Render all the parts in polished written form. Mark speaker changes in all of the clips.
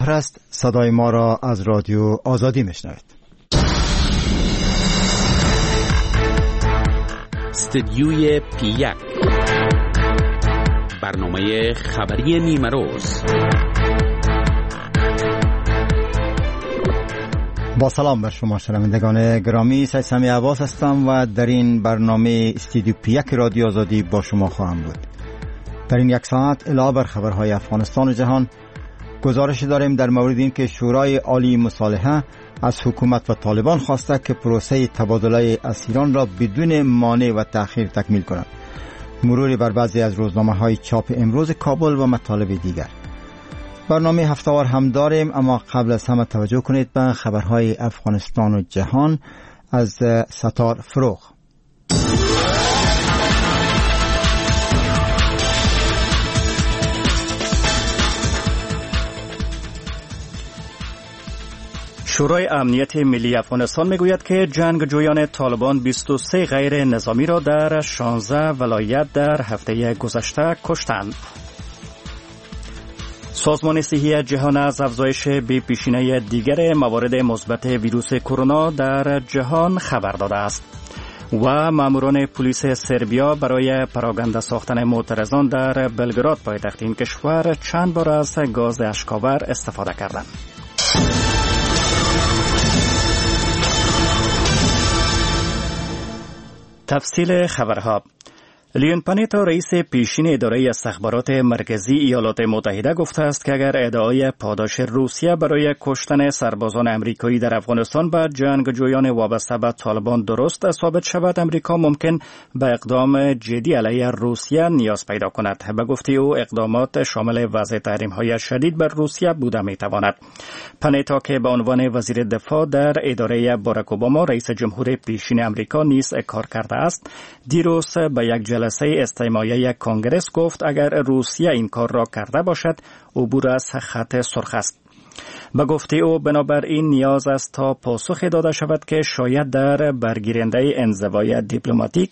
Speaker 1: ظهر است. صدای ما را از رادیو آزادی میشنوید.
Speaker 2: استدیوی پی1 برنامه خبری نیمه روز.
Speaker 1: با سلام بر شما شنوندگان گرامی، سید سمی عباس هستم و در این برنامه استدیو پی1 رادیو آزادی با شما خواهم بود. در این یک ساعت علاوه بر خبرهای افغانستان و جهان گزارش داریم در مورد این که شورای عالی مصالحه از حکومت و طالبان خواسته که پروسه تبادله اسیران را بدون مانع و تأخیر تکمیل کنند. مروری بر بعضی از روزنامه‌های چاپ امروز کابل و مطالب دیگر. برنامه هفته‌وار هم داریم، اما قبل از همه توجه کنید به خبرهای افغانستان و جهان از ستار فروغ.
Speaker 3: شورای امنیت ملی افغانستان میگوید که جنگجویان طالبان 23 غیر نظامی را در 16 ولایت در هفته گذشته کشتند. سازمان صحی جهان از افزایش بی پیشینه دیگر موارد مثبت ویروس کرونا در جهان خبر داده است و ماموران پلیس سربیا برای پراگنده ساختن معترضان در بلگراد پایتخت این کشور چند بار از گاز اشک‌آور استفاده کردند. تفصیل خبرها. لیون پانیتا رئیس پیشین اداره استخبارات مرکزی ایالات متحده گفته است که اگر ادعای پاداش روسیه برای کشتن سربازان امریکایی در افغانستان به جنگجویان وابسته به طالبان درست ثابت شود، امریکا ممکن به اقدام جدی علیه روسیه نیاز پیدا کند. به گفته او اقدامات شامل وضع تحریم‌های شدید بر روسیه بوده می‌تواند. پانیتا که به عنوان وزیر دفاع در اداره باراک اوباما رئیس جمهور پیشین امریکا نیز کار کرده است، دیروز به یک جلسه استماعی کنگرس گفت اگر روسیه این کار را کرده باشد عبور از خط سرخ است. به گفته او بنابراین نیاز است تا پاسخی داده شود که شاید در برگیرنده انزوای دیپلماتیک،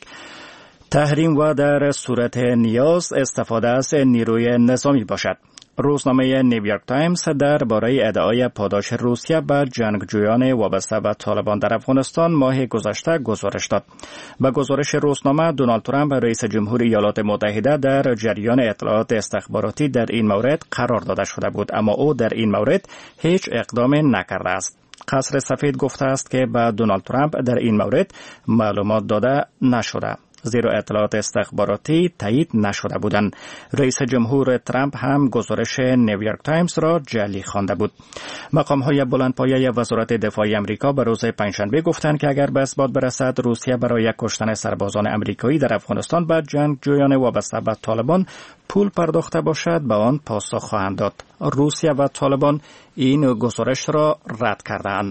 Speaker 3: تحریم و در صورت نیاز استفاده از نیروی نظامی باشد. روزنامه نیویورک تایمز درباره ادعای پاداش روسیه به جنگجویان وابسته به طالبان در افغانستان ماه گذشته گزارش داد. به گزارش روزنامه، دونالد ترامپ رئیس جمهور ایالات متحده در جریان اطلاعات استخباراتی در این مورد قرار داده شده بود، اما او در این مورد هیچ اقدامی نکرده است. قصر سفید گفته است که به دونالد ترامپ در این مورد معلومات داده نشده، زیرا اطلاعات استخباراتی تایید نشده بودند. رئیس جمهور ترامپ هم گزارش نیویورک تایمز را جعلی خوانده بود. مقام‌های بلندپایه وزارت دفاع آمریکا به روز پنجشنبه گفتند که اگر به اثبات برسد روسیه برای کشتن سربازان آمریکایی در افغانستان به جنگجویان وابسته به طالبان پول پرداخته باشد، به آن پاسخ خواهند داد. روسیه و طالبان این گزارش را رد کردند.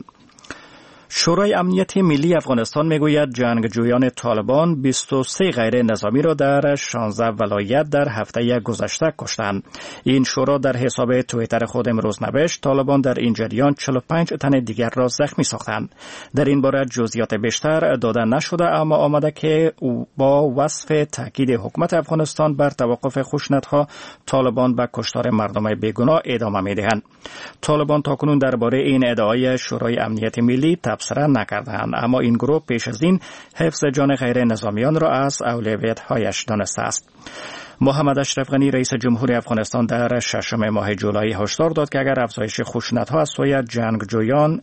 Speaker 3: شورای امنیت ملی افغانستان میگوید جنگجویان طالبان 23 غیر نظامی را در 16 ولایت در هفته گذشته کشتند. این شورا در حساب توییتر خود امروز نوشت طالبان در این جریان 45 تن دیگر را زخمی ساختند. در این باره جزئیات بیشتر داده نشده، اما آمده که با وصف تاکید حکومت افغانستان بر توقف خشونت‌ها، طالبان به کشتار مردم بیگناه ادامه می‌دهند. طالبان تاکنون درباره این ادعای شورای امنیت ملی تبصره نکردند، اما این گروه پیش از این حفظ جان غیر نظامیان را از اولویت‌هایش دانسته است. محمد اشرف غنی رئیس جمهور افغانستان در 6 ماه جولای هشدار داد که اگر افزایش خشونت‌ها از سوی جنگجویان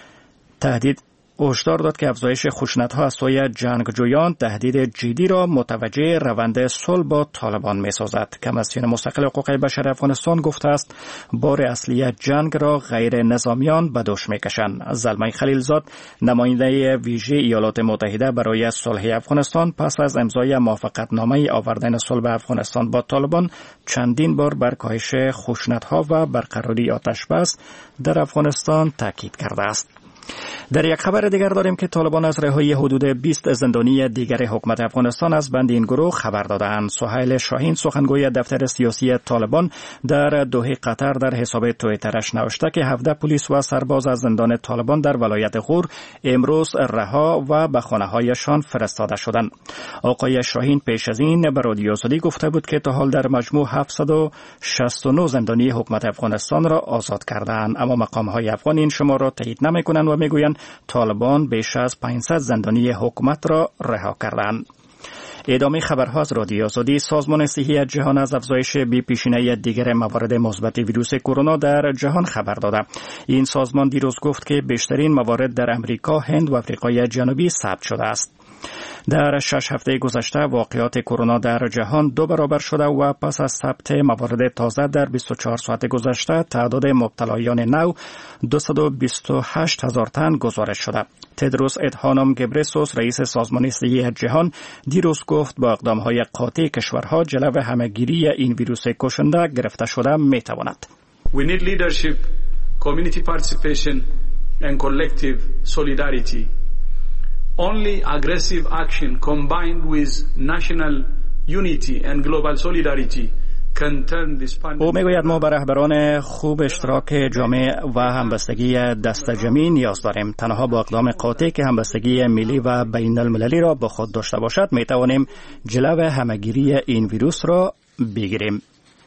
Speaker 3: تهدید جدی را متوجه روند صلح با طالبان می‌سازد. کمیسیون مستقل حقوق بشر افغانستان گفته است بار اصلی جنگ را غیر نظامیان به دوش می‌کشند. زلمه خلیلزاد نماینده ویژه ایالات متحده برای صلح افغانستان پس از امضای موافقتنامه آوردن صلح افغانستان با طالبان چندین بار بر کاهش خشونت‌ها و برقراری آتش‌بس در افغانستان تاکید کرده است. در یک خبر دیگر داریم که طالبان از رهایی حدود 20 زندانی دیگر حکومت افغانستان از بند این گروه خبر دادند. سهیل شاهین سخنگوی دفتر سیاسی طالبان در دوحه قطر در حساب توییترش نوشته که 17 پلیس و سرباز از زندان طالبان در ولایت غور امروز رها و به خانه‌هایشان فرستاده شدند. آقای شاهین پیش از این به رادیو آزادی گفته بود که تا حال در مجموع 769 زندانی حکومت افغانستان را آزاد کردند، اما مقام‌های افغان این شمار را تایید نمی‌کنند و می‌گویند طالبان بیش از 500 زندانی حکومت را رها کردند. ادامه خبرها از رادیو آزادی. سازمان صحی جهان از افزایش بی‌پیشینه‌ای دیگر موارد مثبت ویروس کرونا در جهان خبر داده. این سازمان دیروز گفت که بیشترین موارد در امریکا، هند و آفریقای جنوبی ثبت شده است. در 6 هفته گذشته واقعات کرونا در جهان 2 برابر شده و پس از ثبت موارد تازه در 24 ساعت گذشته تعداد مبتلایان نو 228,000 تن گزارش شده. تدروس ادهانوم گبرسوس رئیس سازمان صحی جهان دیروز گفت با اقدام‌های قاطع کشورها جلو همه‌گیری این ویروس کشنده گرفته شده می‌تواند.
Speaker 4: We need leadership, community participation and collective solidarity. Only aggressive action combined with national unity and global solidarity can turn this pandemic. او میگوید ما به رهبران خوب، اشتراک جامعه و همبستگی دست جمعی نیاز داریم. تنها با اقدام قاطع که همبستگی ملی و بین المللی را با خود داشته باشد می توانیم جلو همه‌گیری این ویروس را بگیریم.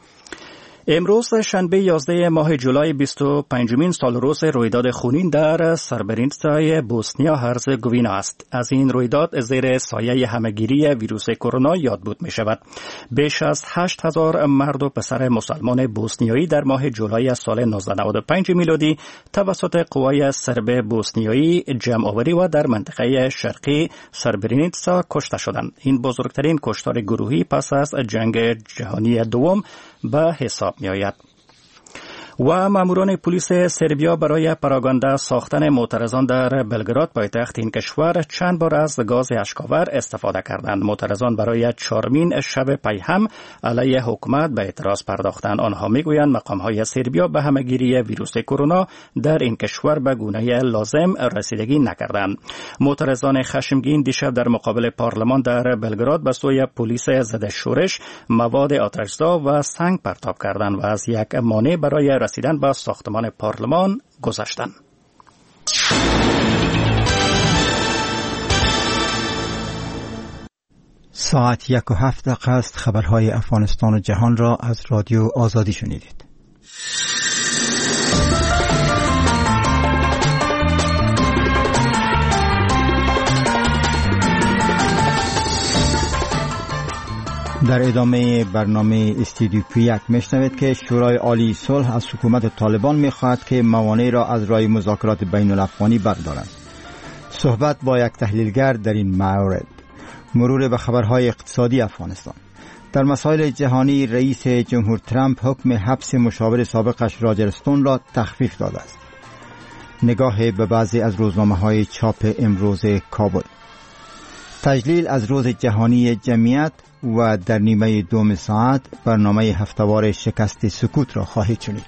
Speaker 4: امروز شنبه 11 ماه جولای 25مین سال روز رویداد خونین در سربرینستای بوسنیا هرزگوینا است. از این رویداد زیر سایه همه‌گیری ویروس کرونا یاد بود می شود. بیش از 8,000 مرد و پسر مسلمان بوسنیایی در ماه جولای سال 1995 میلادی توسط قوای سرب بوسنیایی جمع آوری و در منطقه شرقی سربرینستا کشته شدند. این بزرگترین کشتار گروهی پس از جنگ جهانی دوم به حساب می آید. و ماموران پلیس سربیا برای پراگانده ساختن معترضان در بلگراد پایتخت این کشور چند بار از گاز اشک‌آور استفاده کردند. معترضان برای 4مین شب پی هم علیه حکومت به اعتراض پرداختند. آنها میگویند مقام‌های سربیا به همه‌گیری ویروس کرونا در این کشور به گونه لازم رسیدگی نکردند. معترضان خشمگین دیشب در مقابل پارلمان در بلگراد به سوی پلیس ضد شورش مواد آتش‌زا و سنگ پرتاب کردند و از یک مانع برای رسیدن به ساختمان پارلمان گذشتند.
Speaker 1: ساعت 1:07 است. خبرهای افغانستان و جهان را از رادیو آزادی شنیدید. در ادامه برنامه استودیو پیک میشنوید که شورای عالی صلح از حکومت طالبان میخواهد که موانع را از راه مذاکرات بین الافغانی بردارند. صحبت با یک تحلیلگر در این مورد. مرور به خبرهای اقتصادی افغانستان. در مسائل جهانی رئیس جمهور ترامپ حکم حبس مشاور سابقش راجر استون را تخفیف داده است. نگاه به بعضی از روزنامه‌های چاپ امروز کابل. تجلیل از روز جهانی جمعیت و در نیمه دوم ساعت برنامه هفته‌وار شکست سکوت را خواهید شنید.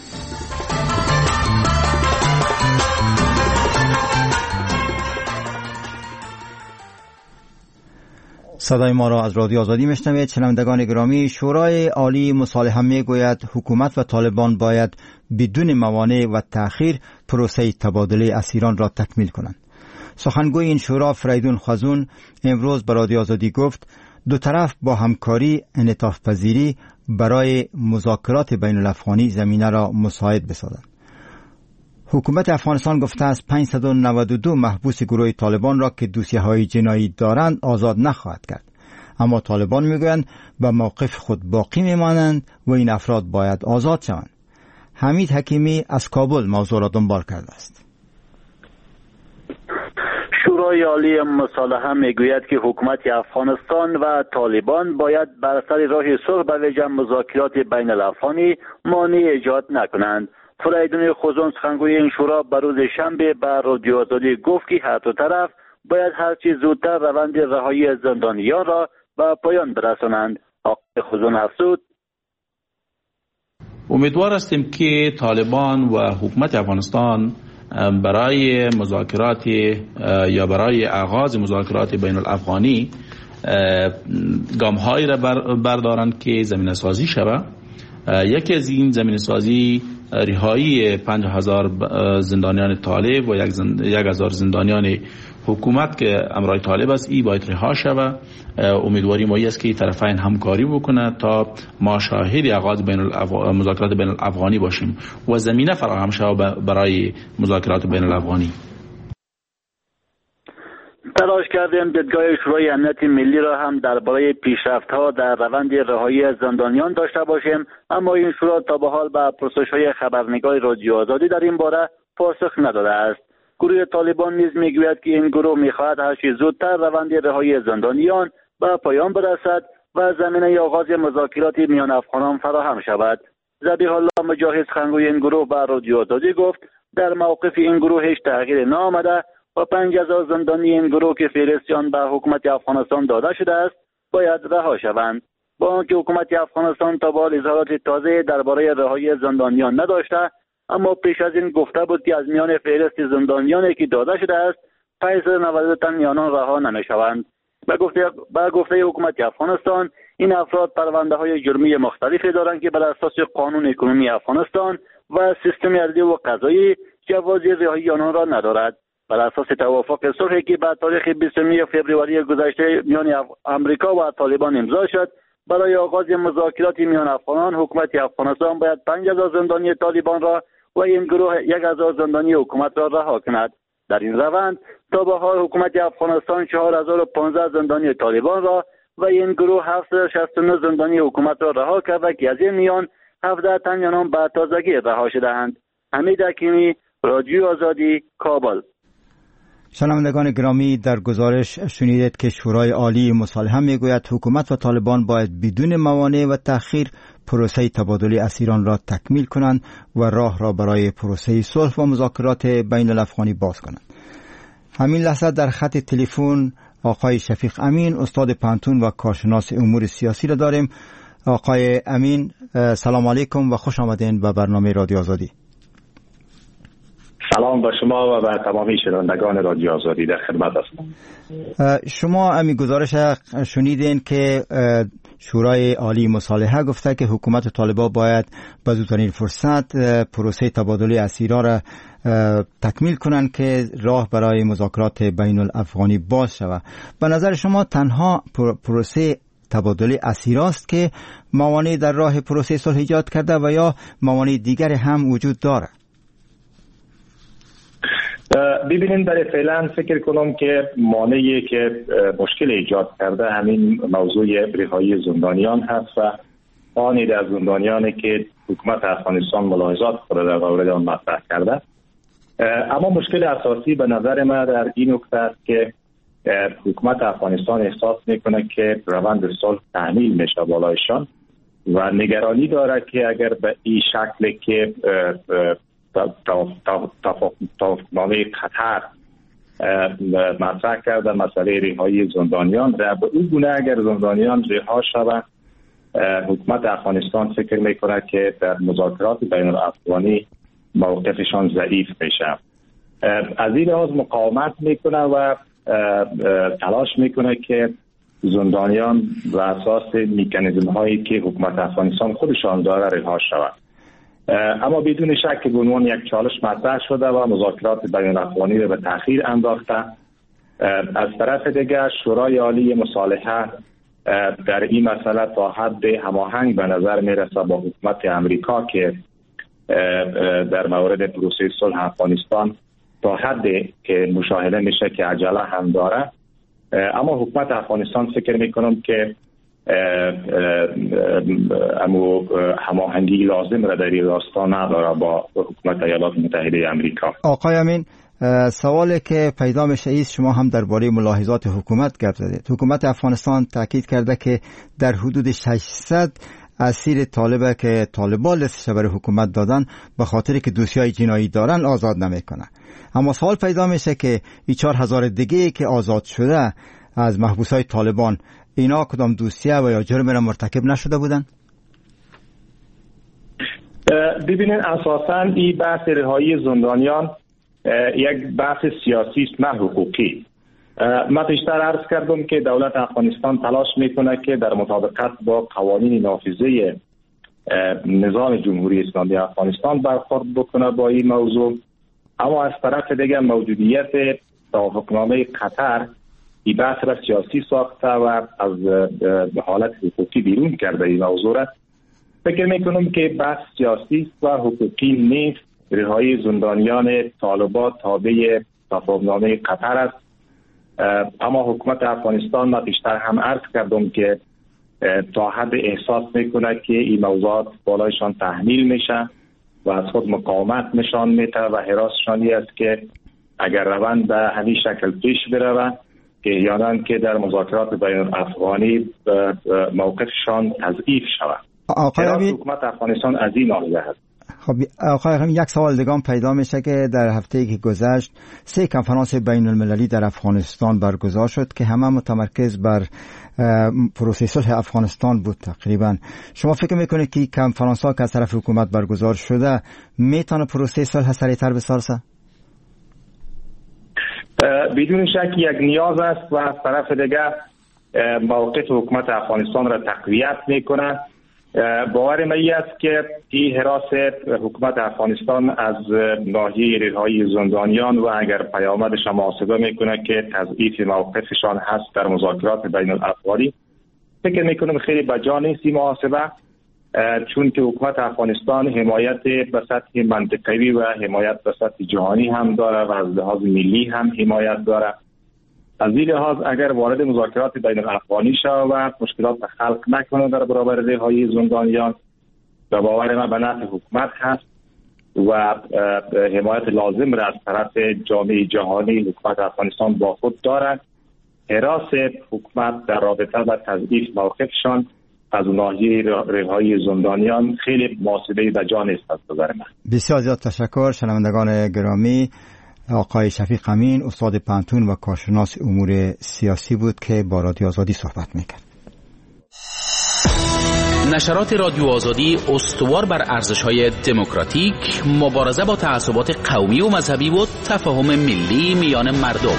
Speaker 1: صدای ما را از رادیو آزادی میشنوید. شنوندگان گرامی، شورای عالی مصالحه میگوید حکومت و طالبان باید بدون موانع و تأخیر پروسه تبادله اسیران را تکمیل کنند. سخنگوی این شورا فریدون خزون امروز به رادیو آزادی گفت دو طرف با همکاری انعطاف پذیری برای مذاکرات بین الافغانی زمینه را مساعد بسازند. حکومت افغانستان گفته است 592 محبوس گروه طالبان را که دوسیه‌های جنایی دارند آزاد نخواهد کرد. اما طالبان میگویند به موقف خود باقی میمانند و این افراد باید آزاد شوند. حمید حکیمی از کابل موضوع را دنبال کرده است.
Speaker 5: شورای عالی مصالحه میگوید که حکومت افغانستان و طالبان باید بر سر راه صلح به ویژه مذاکرات بین الافغانی مانع ایجاد نکنند. فریدون خزون سخنگوی این شورا به روز شنبه به رادیو آزادی گفت که هر دو طرف باید هرچی زودتر روند رهایی زندانیان را به پایان برسانند. آقای خزون افزود:
Speaker 6: امیدوار هستیم که طالبان و حکومت افغانستان برای مذاکرات یا برای آغاز مذاکرات بین الافغانی گام‌هایی را بردارند که زمینه سازی شود. یکی از این زمینه سازی رهایی 5000 زندانیان طالب و 1000 زندانیان حکومت که امرای طالب است، ای باید رها شود. امیدواری ما است که طرفین همکاری بکنه تا ما شاهد آغاز مذاکرات بین الافغانی باشیم و زمینه فراهم شود برای مذاکرات بین الافغانی.
Speaker 5: تلاش کردیم دیدگاه شورای امنیت ملی را هم درباره پیشرفت‌ها در روند رهایی زندانیان داشته باشیم، اما این شورا تا به حال به پرسش‌های خبرنگار رادیو آزادی در این باره پاسخ نداده است. گروه طالبان نیز میگوید که این گروه می‌خواهد هر چه زودتر روند رهایی زندانیان به پایان برسد و زمینه آغاز مذاکرات میان افغانان فراهم شود. ذبیح الله مجاهد سخنگوی این گروه به رادیو آزادی گفت در موقف این گروه هیچ تغییر نآمده و 5000 زندانی این گروه که فهرستشان به حکومت افغانستان داده شده است باید رها شوند. با آنکه حکومت افغانستان تا به حال اظهارات تازه درباره رهایی زندانیان نداشته، اما پیش از این گفته بود که از میان فهرست زندانیانی که داده شده است 592 تن میان آن رها نمیشوند. به گفته حکومت افغانستان این افراد پرونده های جرمی مختلفی دارند که بر اساس قانون کنونی افغانستان و سیستم عدلی و قضایی جواز رهایی آنان را ندارد. بر اساس توافق صلحی که به تاریخ 29 فوریه گذشته میان امریکا و طالبان امضا شد، برای آغاز مذاکرات میان افغانان حکومت افغانستان باید 5000 زندانی طالبان را و این گروه 1000 زندانی حکومت را رها کند. در این روند تا به حال حکومت افغانستان 4015 زندانی طالبان را و این گروه 769 زندانی حکومت را رها کرده که از این میان 17 تن آنان به تازگی رها شده‌اند. حمید حکیمی، رادیو آزادی، کابل.
Speaker 1: شنوندگان گرامی، در گزارش شنیدید که شورای عالی مصالحه میگوید حکومت و طالبان باید بدون موانع و تأخیر پروسه تبادل اسیران را تکمیل کنند و راه را برای پروسه صلح و مذاکرات بین الافغانی باز کنند. همین لحظه در خط تلفن آقای شفیق امین، استاد پانتون و کارشناس امور سیاسی را داریم. آقای امین، سلام علیکم و خوش آمدین به برنامه رادیو آزادی.
Speaker 7: سلام با شما و به تمامی شنوندگان رادیو آزادی، در خدمت هستم.
Speaker 1: شما امی گزارش شنیدین که شورای عالی مصالحه گفته که حکومت طالبان باید به زودترین فرصت پروسه تبادل اسیران را تکمیل کنند که راه برای مذاکرات بین الافغانی باز شود. به نظر شما تنها پروسه تبادل اسیراست که موانع در راه پروسه صلح ایجاد کرده و یا موانع دیگر هم وجود دارد؟
Speaker 7: ببینید، برای فعلا فکر کنم که مانعی که مشکل ایجاد کرده همین موضوع رهایی زندانیان هست و آن در زندانیانی که حکومت افغانستان ملاحظات خود در مورد آن مطرح کرده. اما مشکل اساسی به نظر من در این نکته است که حکومت افغانستان احساس میکنه که روند صلح تحمیل میشه بالایشان و نگرانی داره که اگر به این شکل که توافقنامه قطر مطرح کرده مسئله رهایی زندانیان در به اون گونه اگر زندانیان رها شوند، حکومت افغانستان فکر میکنه که در مذاکرات بین الافغانی موقفشان ضعیف میشه. از این لحاظ مقاومت میکنه و تلاش میکنه که زندانیان و اساس مکانیزم هایی که حکومت افغانستان خودشان داره رها شوند. اما بدون شک که به عنوان یک چالش مطرح شده و مذاکرات بین الافغانی را به تأخیر انداخته. از طرف دیگر شورای عالی مصالحه در این مسئله تا حد هماهنگ به نظر میرسه با حکومت امریکا که در مورد پروسه صلح افغانستان تا حدی که مشاهده میشه که عجله هم داره. اما حکومت افغانستان فکر میکنم که هماهنگی لازم را در این راستا نداره با حکومت ایالات متحده امریکا.
Speaker 1: آقای امین، سوالی که پیدا میشه ایست، شما هم درباره ملاحظات حکومت گپ زدید. حکومت افغانستان تاکید کرده که در حدود 600 اسیر طالبه که طالبان لستش برای حکومت دادن به خاطر که دوسیای جنایی دارن آزاد نمیکنه. اما سوال پیدا میشه که این 4000 دیگه که آزاد شده از محبوسای طالبان، اینا کدام دوسیه و یا جرم را مرتکب نشده بودن؟
Speaker 7: ببینید، اساساً این بحث رهایی زندانیان یک بحث سیاسی است نه حقوقی. من پیشتر عرض کردم که دولت افغانستان تلاش میکنه که در مطابقت با قوانین نافذه نظام جمهوری اسلامی افغانستان برخورد بکنه با این موضوع، اما از طرف دیگر موجودیت توافقنامه قطر این بحث را سیاسی ساخته و از حالت حقوقی بیرون کرده این موضوع را. فکر میکنم که بحث سیاسی و حقوقی نیست. رهایی زندانیان طالبان تابع توافقنامه قطر است، اما حکومت افغانستان ما بیشتر هم عرض کردم که تا حد احساس میکنه که این موضوعات بالایشان تحمیل میشه و از خود مقاومت نشان میده و حراسشانی است که اگر روند به همین شکل پیش بروه که احیانا که در مذاکرات بین الافغانی موقفشان تضعیف شود. حکومت افغانستان از این ناحیه هست.
Speaker 1: خب آقای همین یک سوال دیگه پیدا میشه که در هفته‌ای که گذشت 3 کنفرانس بین المللی در افغانستان برگزار شد که همه متمرکز بر پروسه صلح افغانستان بود تقریبا. شما فکر میکنید که کنفرانس ها که از طرف حکومت برگزار شده میتونه پروسه صلح سریعتر بسازه؟
Speaker 7: بدون شک یک نیاز است و از طرف دیگر موقف حکومت افغانستان را تقویت میکنه. باور من است که این حراس حکومت افغانستان از ناحیه رهایی زندانیان و اگر پیامدش محاسبه میکنه که تضعیف موقفشان هست در مذاکرات بین الافغانی، فکر میکنم خیلی بجا نیست این محاسبه، چون که حکومت افغانستان حمایت به سطح منطقه‌ای و حمایت به سطح جهانی هم داره و از لحاظ ملی هم حمایت داره. از این لحاظ اگر وارد مذاکرات بین الافغانی شود و مشکلات خلق نکنه در برابر رهایی زندانیان، به باور من به نفع حکومت هست و حمایت لازم را از طرف جامعه جهانی حکومت افغانستان با خود دارد. حراس حکومت در رابطه با تضعیف موقفشان از ناحیه رهایی زندانیان خیلی محاسبه بجا نیست از نظر من.
Speaker 1: بسیار زیاد تشکر. شنوندگان گرامی، آقای شفیق امین استاد پانتون و کارشناس امور سیاسی بود که با رادیو آزادی صحبت میکرد.
Speaker 2: نشرات رادیو آزادی استوار بر ارزش‌های دموکراتیک، مبارزه با تعصبات قومی و مذهبی و تفاهم ملی میان مردم.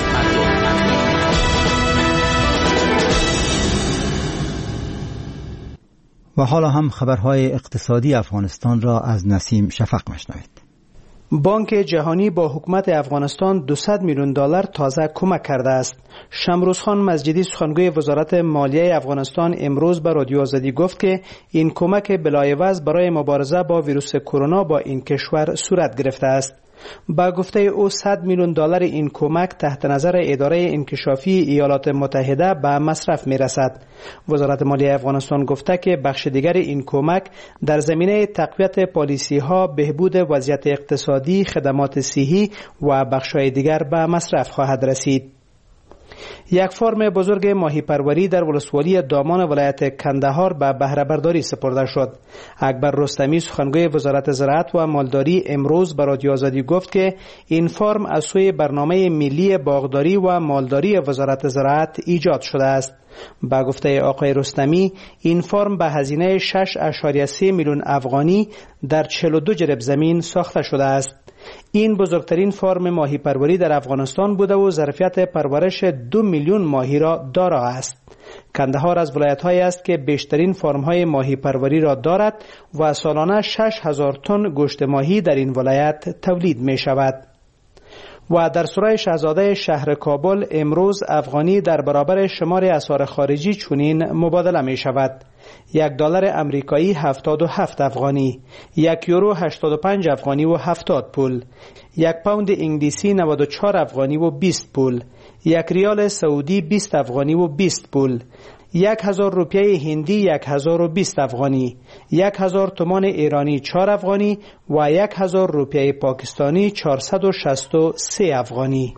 Speaker 1: و حالا هم خبرهای اقتصادی افغانستان را از نسیم شفق مشنوید.
Speaker 8: بانک جهانی با حکومت افغانستان $200 میلیون تازه کمک کرده است. شمروز خان مسجدی سخنگوی وزارت مالیه افغانستان امروز به رادیو آزادی گفت که این کمک بلایوز برای مبارزه با ویروس کرونا با این کشور صورت گرفته است. با گفته او $100 میلیون این کمک تحت نظر اداره انکشافی ایالات متحده به مصرف می رسد. وزارت مالیه افغانستان گفته که بخش دیگر این کمک در زمینه تقویت پالیسی ها، بهبود وضعیت اقتصادی، خدمات صحی و بخش‌های دیگر به مصرف خواهد رسید. یک فرم بزرگ ماهی پروری در ولسوالی دامان ولایت کندهار به بهره برداری سپرده شد. اکبر رستمی سخنگوی وزارت زراعت و مالداری امروز به رادیو آزادی گفت که این فرم از سوی برنامه ملی باغداری و مالداری وزارت زراعت ایجاد شده است. با گفته آقای رستمی این فرم به هزینه 6.3 میلیون افغانی در 42 جرب زمین ساخته شده است. این بزرگترین فرم ماهی پروری در افغانستان بوده و ظرفیت پرورش 2 میلیون ماهی را دارا است. کندهار از ولایت‌هایی است که بیشترین فرم‌های ماهی پروری را دارد و سالانه 6,000 تن گوشت ماهی در این ولایت تولید می شود. و در سرای شاهزاده شهر کابل امروز افغانی در برابر شمار اسعار خارجی چنین مبادله می شود: $1 امریکایی 77 افغانی، $1 85 افغانی و 70 پول، 1 پوند انگلیسی 94 افغانی و 20 پول، 1 ریال سعودی 20 افغانی و 20 پول، 1000 روپیه هندی 1020 افغانی، 1000 تومان ایرانی 4 افغانی و 1000 روپیه پاکستانی 463 افغانی.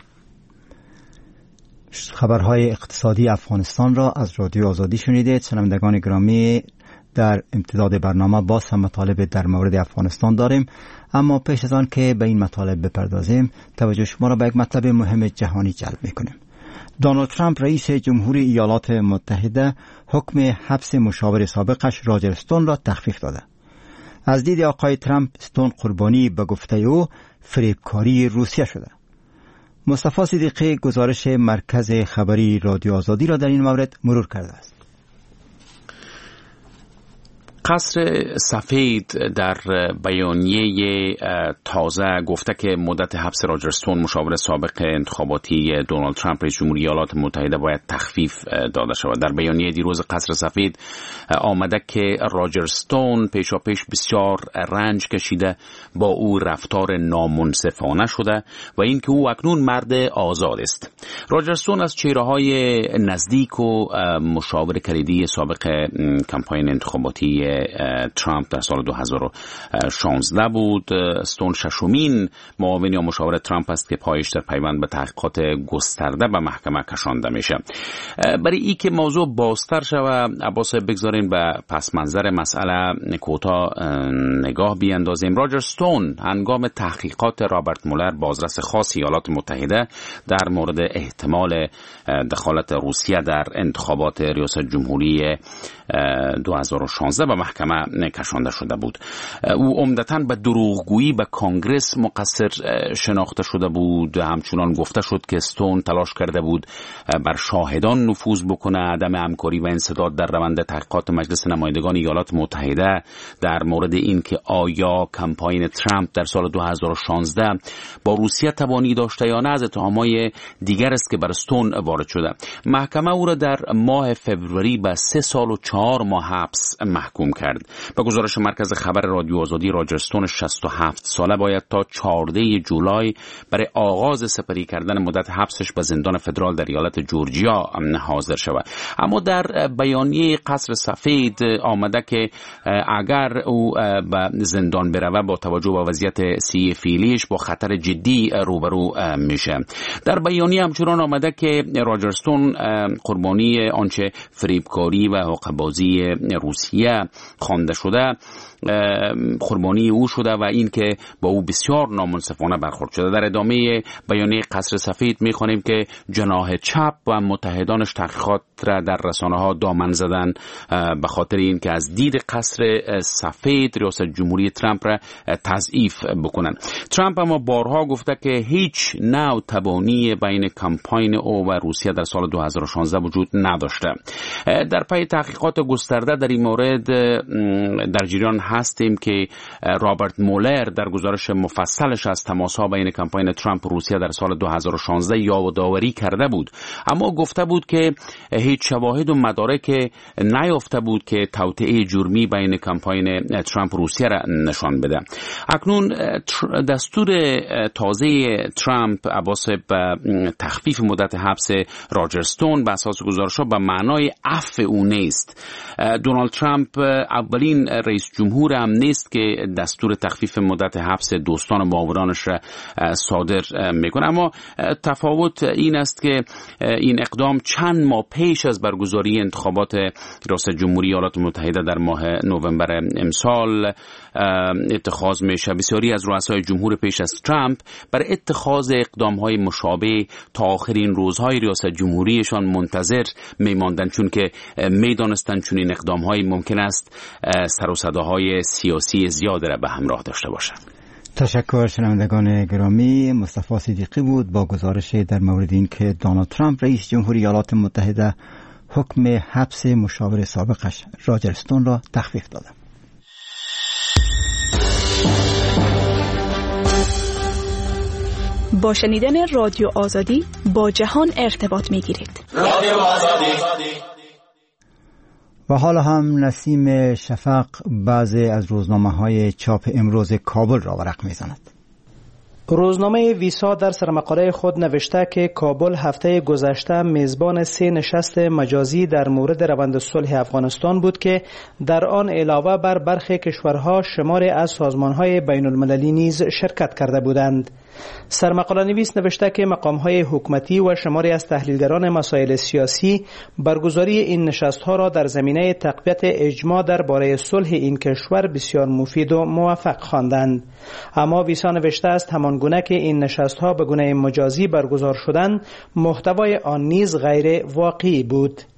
Speaker 1: خبرهای اقتصادی افغانستان را از رادیو آزادی شنیدید. شنوندگان گرامی، در امتداد برنامه باز هم مطالب در مورد افغانستان داریم، اما پیش از آن که به این مطالب بپردازیم توجه شما را به یک مطلب مهم جهانی جلب می‌کنیم. دونالد ترامپ رئیس جمهوری ایالات متحده حکم حبس مشاور سابقش راجر استون را تخفیف داده. از دید آقای ترامپ استون قربانی به گفته او فریبکاری روسیه شده. مصطفی صدیقی گزارش مرکز خبری رادیو آزادی را در این مورد مرور کرده است.
Speaker 2: قصر سفید در بیانیه تازه گفته که مدت حبس راجر استون مشاور سابق انتخاباتی دونالد ترامپ رئیس جمهوری ایالات متحده باید تخفیف داده شود. در بیانیه دیروز قصر سفید آمده که راجر استون پیشاپیش بسیار رنج کشیده، با او رفتار نامنصفانه شده و اینکه او اکنون مرد آزاد است. راجر استون از چهره‌های نزدیک و مشاور کلیدی سابق کمپاین انتخاباتی ترامپ در سال 2016 بود. استون ششمین معاون یا مشاور ترامپ است که پایش در پیوند به تحقیقات گسترده به محکمه کشانده میشه. برای ای که موضوع بازتر شود، عباس بگذارین به پس منظر مسئله کوتاه نگاه بیاندازیم. راجر استون هنگام تحقیقات رابرت مولر، بازرس خاص ایالات متحده، در مورد احتمال دخالت روسیه در انتخابات ریاست جمهوری 2016 به محکمه کشانده شده بود. او عمدتاً به دروغگویی به کانگرس مقصر شناخته شده بود. همچنان گفته شد که استون تلاش کرده بود بر شاهدان نفوذ بکنه. عدم همکاری و انسداد در روند تحقیقات مجلس نمایندگان ایالات متحده در مورد این که آیا کمپاین ترامپ در سال 2016 با روسیه تبانی داشته یا نه از اتهامای دیگر است که بر استون وارد شده. محکمه او را در ماه فوریه به 3 سال و 4 ماه حبس محکوم کرد. به گزارش مرکز خبر رادیو آزادی، راجر استون 67 ساله باید تا 14 جولای برای آغاز سپری کردن مدت حبسش به زندان فدرال در ایالت جورجیا حاضر شود. اما در بیانیه قصر سفید آمده که اگر او به زندان بروه با توجه به وضعیت صحی فعلیش با خطر جدی روبرو میشه. در بیانیه همچنان آمده که راجر استون قربانی آنچه فریبکاری و حقه‌بازی روسیه خوانده شده قربانی او شده و این که با او بسیار نامنصفانه برخورد شده. در ادامه بیانیه قصر سفید می‌خوانیم که جناح چپ و متحدانش تحقیقات را در رسانه‌ها دامن زدن به خاطر این که از دید قصر سفید ریاست جمهوری ترامپ را تضعیف بکنن. ترامپ اما بارها گفته که هیچ نوع تبانی بین کمپاین او و روسیه در سال 2016 وجود نداشته. در پی تحقیقات گسترده در این مورد در جریان هستیم که رابرت مولر در گزارش مفصلش از تماس‌ها بین کمپاین ترامپ و روسیه در سال 2016 یادآوری کرده بود، اما گفته بود که هیچ شواهد و مدارک نیافته بود که توطئه جرمی بین کمپاین ترامپ و روسیه را نشان بده. اکنون دستور تازه ترامپ عباس به تخفیف مدت حبس راجر استون به اساس گزارش‌ها به معنای عفو او نیست. دونالد ترامپ اولین رئیس جمهور هم نیست که دستور تخفیف مدت حبس دوستان و معاونانش را صادر میکنه، اما تفاوت این است که این اقدام چند ماه پیش از برگزاری انتخابات ریاست جمهوری ایالات متحده در ماه نوامبر امسال اتخاذ میشه. بسیاری از رؤسای جمهور پیش از ترامپ برای اتخاذ اقدام‌های مشابه تا آخرین روزهای ریاست جمهوریشان منتظر میماندند، چون که میدانستند چون این اقدام‌های ممکن است سر و صداهای سیاسی زیاد را به همراه داشته باشند.
Speaker 1: تشکر شنوندگان گرامی. مصطفی صدیقی بود با گزارش در مورد این که دونالد ترامپ رئیس جمهوری ایالات متحده حکم حبس مشاور سابقش راجر استون را تخفیف داده.
Speaker 9: با شنیدن رادیو آزادی با جهان ارتباط می‌گیرید.
Speaker 2: رادیو آزادی.
Speaker 1: و حالا هم نسیم شفق بعضی از روزنامه‌های چاپ امروز کابل را ورق می‌زند.
Speaker 8: روزنامه ویسا در سرمقاله خود نوشته که کابل هفته گذشته میزبان 3 نشست مجازی در مورد روند صلح افغانستان بود که در آن علاوه بر برخی کشورها شماری از سازمان‌های بین‌المللی نیز شرکت کرده بودند. سرمقاله نویس نوشته که مقام‌های حکومتی و شماری از تحلیلگران مسائل سیاسی برگزاری این نشست‌ها را در زمینه تقویت اجماع درباره صلح این کشور بسیار مفید و موفق خواندند. اما ویسا نوشته است همانگونه که این نشست‌ها به گونه مجازی برگزار شدند، محتوای آن نیز غیر واقعی بود.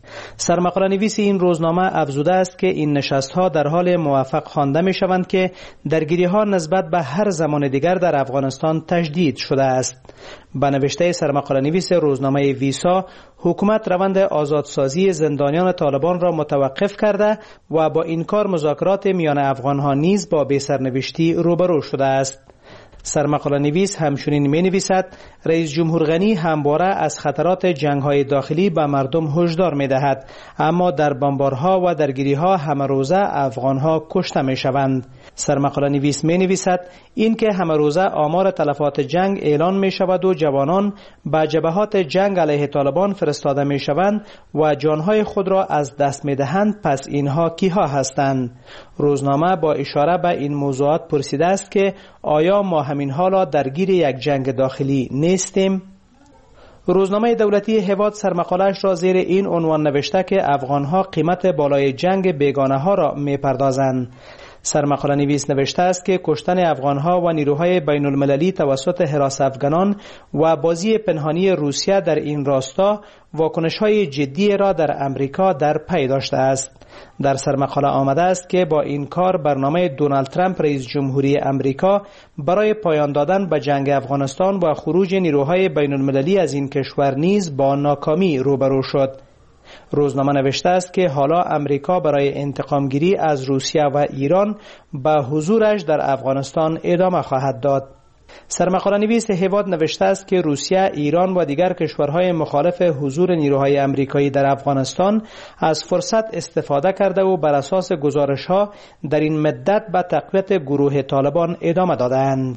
Speaker 8: سرمقاله نویس این روزنامه افزوده است که این نشست‌ها در حال موفق خوانده می‌شوند که درگیری‌ها نسبت به هر زمان دیگر در افغانستان تجدید شده است. به نوشته سرمقاله نویس روزنامه ویسا، حکومت روند آزادسازی زندانیان طالبان را متوقف کرده و با این کار مذاکرات میان افغان‌ها نیز با بی‌سرنوشتی روبرو شده است. سرمقاله نویس همچنین می نویسد رئیس جمهور غنی همواره از خطرات جنگ‌های داخلی به مردم هشدار می دهد، اما در بمبارها و درگیری‌ها همه روزه افغان‌ها کشته می شوند. سرمقاله نویس می نویسد این که همه روزه آمار تلفات جنگ اعلان می شود و جوانان به جبهات جنگ علیه طالبان فرستاده می شوند و جانهای خود را از دست می دهند، پس اینها کیها هستند؟ روزنامه با اشاره به این موضوعات پرسیده است که آیا ما همین حالا درگیر یک جنگ داخلی نیستیم؟ روزنامه دولتی هواد سرمقاله‌اش را زیر این عنوان نوشته که افغان‌ها قیمت بالای جنگ بیگانه‌ها را می‌پردازند. سرمقاله نویس نوشته است که کشتن افغان‌ها و نیروهای بین المللی توسط حراس افغانان و بازی پنهانی روسیه در این راستا واکنش‌های جدی را در امریکا در پی داشته است. در سرمقاله آمده است که با این کار برنامه دونالد ترامپ رئیس جمهوری امریکا برای پایان دادن به جنگ افغانستان و خروج نیروهای بین المللی از این کشور نیز با ناکامی روبرو شد. روزنامه نوشته است که حالا امریکا برای انتقامگیری از روسیه و ایران به حضورش در افغانستان ادامه خواهد داد. سرمقاله نویس هواد نوشته است که روسیه، ایران و دیگر کشورهای مخالف حضور نیروهای امریکایی در افغانستان از فرصت استفاده کرده و بر اساس گزارش‌ها در این مدت به تقویت گروه طالبان ادامه دادند.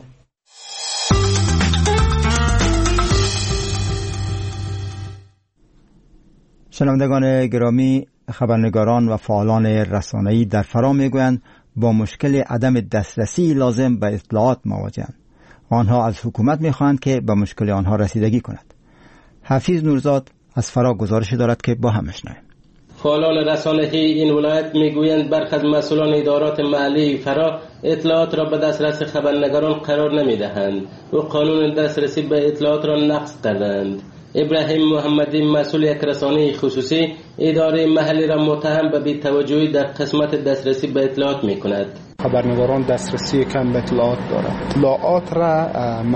Speaker 1: شنوندگان گرامی، خبرنگاران و فعالان رسانه‌ای در فرا میگویند با مشکل عدم دسترسی لازم به اطلاعات مواجهند. آنها از حکومت میخواهند که به مشکل آنها رسیدگی کند. حفیظ نورزاد از فرا گزارش دارد که با هم بشنویم.
Speaker 10: فعالان رسانه‌ای این ولایت میگویند برخی از مسئولان ادارات محلی فرا اطلاعات را به دسترس خبرنگاران قرار نمیدهند و قانون دسترسی به اطلاعات را نقض کردند. ابراهیم محمدی مسئول یک رسانه خصوصی اداره محلی را متهم به بی‌توجهی در قسمت دسترسی به اطلاعات می‌کند.
Speaker 11: خبرنگاران دسترسی کم به اطلاعات دارند. اطلاعات را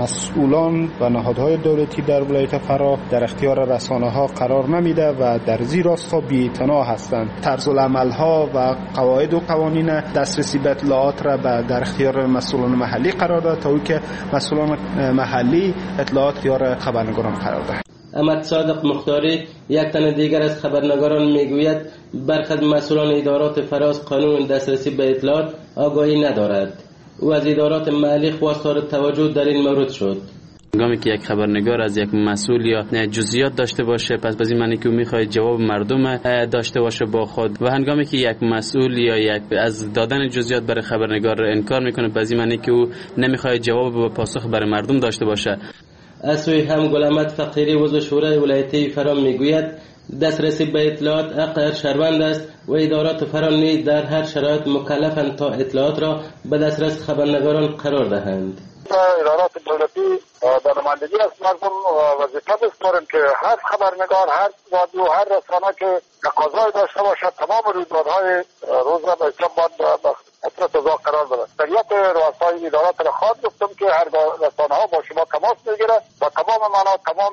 Speaker 11: مسئولان و نهادهای دولتی در ولایت فرا در اختیار رسانه‌ها قرار نمیده و در زیر راستا بی‌اعتنا هستند. طرز العمل‌ها و قواعد و قوانین دسترسی به اطلاعات را در اختیار مسئولان محلی قرار داد تا اینکه مسئولان محلی اطلاعات اختیار خبرنگاران قرار دهند.
Speaker 10: احمد صادق مختاری یک تن دیگر از خبرنگاران میگوید برخی از مسئولان ادارات فراز قانون دسترسی به اطلاعات آگاهی ندارد. او از ادارات محلی خواستار توجه در این مورد شد.
Speaker 12: هنگامی که یک خبرنگار از یک مسئول یا جزئیات داشته باشه، پس به این معنی که میخواد جواب مردم داشته باشه با خود، و هنگامی که یک مسئول یا یک از دادن جزئیات برای خبرنگار انکار میکنه، پس این معنی که او نمیخواد جواب و پاسخ برای مردم داشته باشه.
Speaker 10: از سوی هم گل احمد فقیری عضو شورای ولایتی فرا میگوید دسترسی به اطلاعات حق هر شهروند است و ادارات فرا نیز در هر شرایط مکلفند تا اطلاعات را به دسترس خبرنگاران قرار دهند.
Speaker 13: ادارات دولتی در نمایندگی از مردم وظیفه بسپاریم که هر خبرنگار، هر رادیو، هر رسانه که تقاضای داشته باشد تمام رویدادهای روز را به اجرا باید اطلاع تازه قرار بده. سریعت رؤسای ادارات را خواهد گفتم که هر رسانه ها با شما تماس میگیره و تمام تمام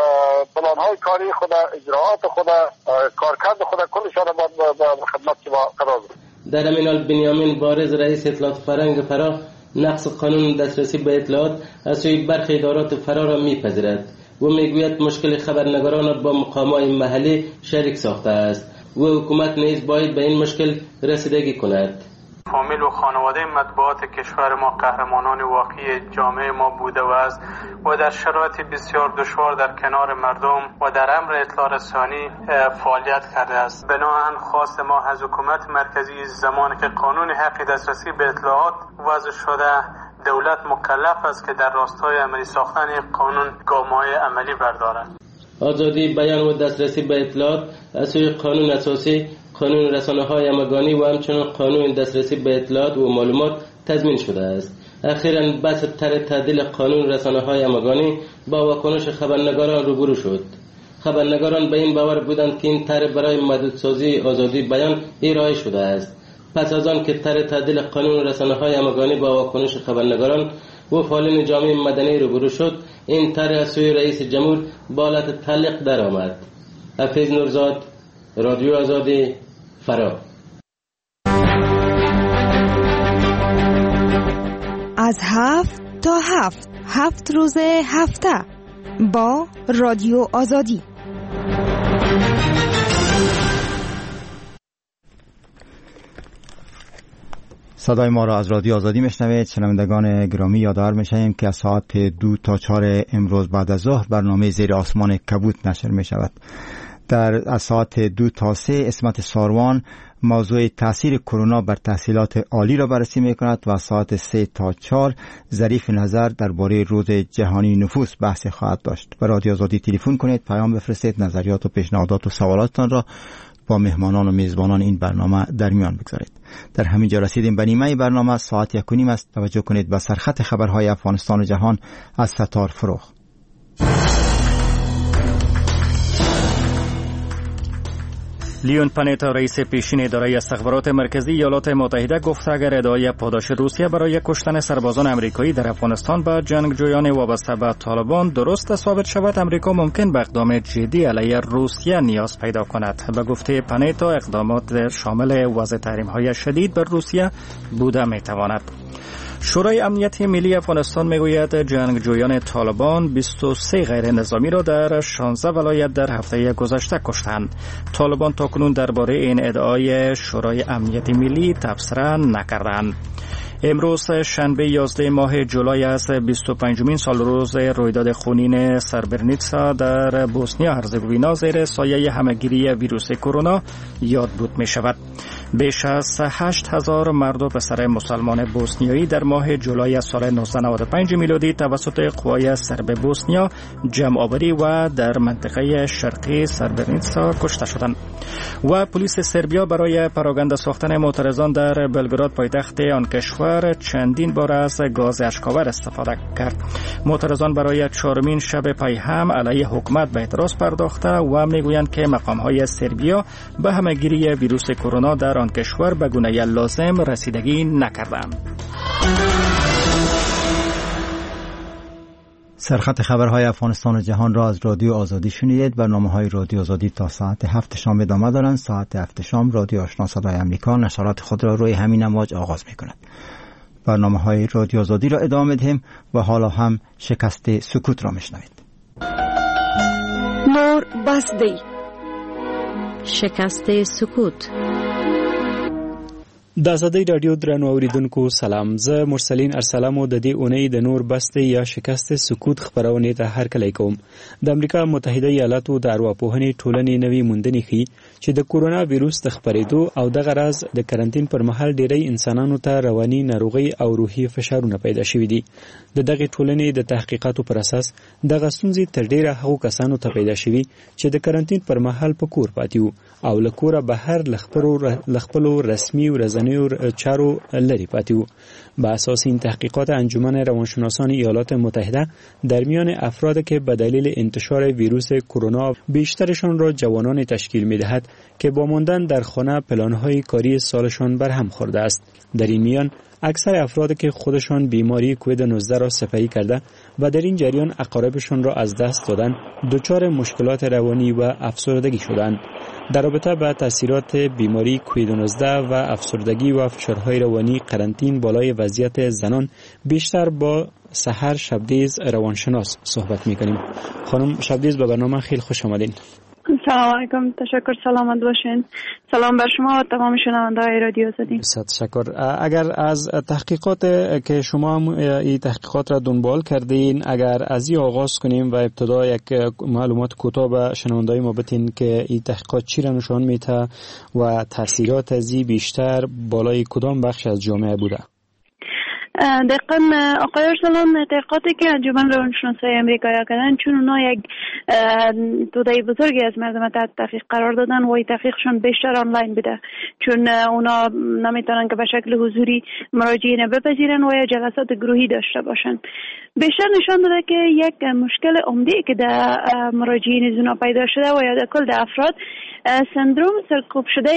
Speaker 13: پلانهای کاری خود، اجراعات خود، کارکرد خود کلش را به خدمت شما قرار بده.
Speaker 10: در همین حال بنیامین بارز رئیس اطلاعات فرنگ فرا نقض قانون دسترسی به اطلاعات از سوی برخی ادارات فرا را میپذیرد و میگوید مشکل خبرنگاران با مقامات محلی شریک ساخته است و حکومت نیز باید به این مشکل رسیدگی کند.
Speaker 14: فامیل و خانواده مطبوعات کشور ما قهرمانان واقعی جامعه ما بوده و است و در شرایط بسیار دشوار در کنار مردم و در امر اطلاع رسانی فعالیت کرده است. بنابراین خواست ما از حکومت مرکزی زمانی که قانون حق دسترسی به اطلاعات وضع شده، دولت مکلف است که در راستای عملی ساختن این قانون گام‌های عملی بردارد.
Speaker 10: آزادی بیان و دسترسی به اطلاعات از سوی قانون اساسی، قانون رسانه‌های همگانی و همچنین قانون دسترسی به اطلاعات و معلومات تضمین شده است. اخیراً بحث تعدیل قانون رسانه‌های همگانی با واکنش خبرنگاران روبرو شد. خبرنگاران به این باور بودند که این طرح برای محدودسازی آزادی بیان ارائه شده است. پس از آن که طرح تعدیل قانون رسانه‌های همگانی با واکنش خبرنگاران و فعالین جامعه مدنی روبرو شد، این طرح از سوی رئیس جمهور به حالت تعلیق درآمد. حفیظ نورزاد، رادیو آزادی، فرا.
Speaker 15: از 7 تا 7 روز هفته با رادیو آزادی.
Speaker 1: صدای ما را از رادیو آزادی میشنوید. شنوندگان گرامی، یادآور میشیم که از ساعت 2 تا 4 امروز بعد از ظهر برنامه زیر آسمان کبوت نشر می شود. از ساعت 2 تا 3 اسمت ساروان موضوع تاثیر کرونا بر تحصیلات عالی را بررسی می کند و ساعت 3 تا 4 ظریف نظر درباره روز جهانی نفوس بحث خواهد داشت. به رادیو آزادی تلفن کنید، پیام بفرستید، نظریات و پیشنهادات و سوالاتتان را با مهمانان و میزبانان این برنامه در میان بگذارید. در همین جا رسیدیم به نیمه برنامه. ساعت 1:30 است. توجه کنید به سرخط خبرهای افغانستان و جهان از ستار فروغ.
Speaker 3: لیون پانیتا رئیس پیشین اداره استخبارات مرکزی ایالات متحده گفت اگر ادعای پاداش روسیه برای کشتن سربازان آمریکایی در افغانستان با جنگجویان وابسته به طالبان درست ثابت شود، آمریکا ممکن به اقدام جدی علیه روسیه نیاز پیدا کند. به گفته پانیتا اقدامات شامل وضع تحریم‌های شدید بر روسیه بوده می‌تواند. شورای امنیت ملی افغانستان میگوید جنگجویان طالبان 23 غیر نظامی را در 16 ولایت در هفته گذشته کشتند. طالبان تاکنون درباره این ادعای شورای امنیت ملی تبصره نکردند. امروز شنبه 11 ماه جولای است. 25مین سال روز رویداد خونین سربرنیتسا در بوسنیا هرزگوینا زیر سایه همهگیری ویروس کرونا یاد بود می شود. بیش از 8,000 مرد و پسر مسلمان بوسنیایی در ماه جولای سال 1995 میلادی توسط قوای سرب بوسنیا جمع آوری و در منطقه شرقی سربرنیتسا کشته شدند. و پلیس سربیا برای پراگنده ساختن معترضان در بلگراد پایتخت آن کشور چندین بار از گاز اشک‌آور استفاده کرد. معترضان برای 4مین شب پی هم علیه حکومت به اعتراض پرداخته و میگویند که مقام‌های سربیا به همهگیری ویروس کرونا در آن کشور به گونه لازم رسیدگی نکردند.
Speaker 1: سرخط خبرهای افغانستان و جهان را از رادیو آزادی شنیدید. برنامه‌های رادیو آزادی تا ساعت 7 شام ادامه دارند. ساعت 7 شام رادیو آشنا صدای آمریکا نشرات خود را روی همین امواج آغاز می‌کند. برنامه‌های رادیو آزادی را ادامه می‌دهیم و حالا هم شکست سکوت را می‌شنوید.
Speaker 15: نور بسدی، شکست سکوت.
Speaker 16: د ازادۍ رادیو درنو اوریدونکو سلام. زه مرسلین ارسلامو د دې اونۍ د نور بسته یا شکست سکوت خبرونه ته هرکلی کوم. د امریکا متحده ایالاتو د ارواپوهنې ټولنې نوې موندنې ښيي چې د کورونا ویروس د خپرېدو او دغه راز د کرنټین پر مهال ډېری انسانانو ته رواني ناروغي او روحي فشارونه پیدا شوي دي. د دغه ټولنې د تحقیقاتو پر اساس دغه ستونزې تر ډېره هغو کسانو ته پیدا شوي چې د کرنټین پر مهال په کور پاتې وو او له کوره بهر له خپلو رسمي ورځنیو چارو لري پاتې وو. با اساس این تحقیقات انجمن روانشناسان ایالات متحده در میان افراد که به دلیل انتشار ویروس کرونا بیشترشان را جوانان تشکیل می‌دهد که با ماندن در خانه پلان‌های کاری سالشان برهم خورده است. در این میان اکثر افراد که خودشان بیماری کووید 19 را سپری کرده و در این جریان اقاربشان را از دست دادن دچار مشکلات روانی و افسردگی شدند. در رابطه با تاثیرات بیماری کووید 19 و افسردگی و فشارهای روانی قرنطین بالای وضعیت زنان بیشتر با سحر شبدیز روانشناس صحبت می‌کنیم. خانم شبدیز به برنامه خیلی خوش آمدین.
Speaker 17: سلام علیکم، تشکر، سلامت باشین. سلام بر شما و تمام شنونده‌های رادیو آزادی.
Speaker 16: تشکر. اگر از تحقیقات که شما این تحقیقات را دنبال کردین، اگر از این آغاز کنیم و ابتدا یک معلومات کوتاه به شنونده‌های ما بدین که این تحقیقات چی را نشان میده و تاثیرات از این بیشتر بالای کدام بخش از جامعه بوده؟
Speaker 17: دقیقاً آقای ارسلان، تحقیقاتی که انجمن روانشناسای امریکایی کردن، چون اونا یک توده بزرگی از مردم تحت تحقیق قرار دادن و تحقیقشون بیشتر آنلاین بده، چون اونا نمیتونن که به شکل حضوری مراجعین بپذیرن و یا جلسات گروهی داشته باشن. بیشتر نشان داده که یک مشکل عمده که در مراجعین زونا پیدا شده و یا در کل در افراد سندروم سرکوب شده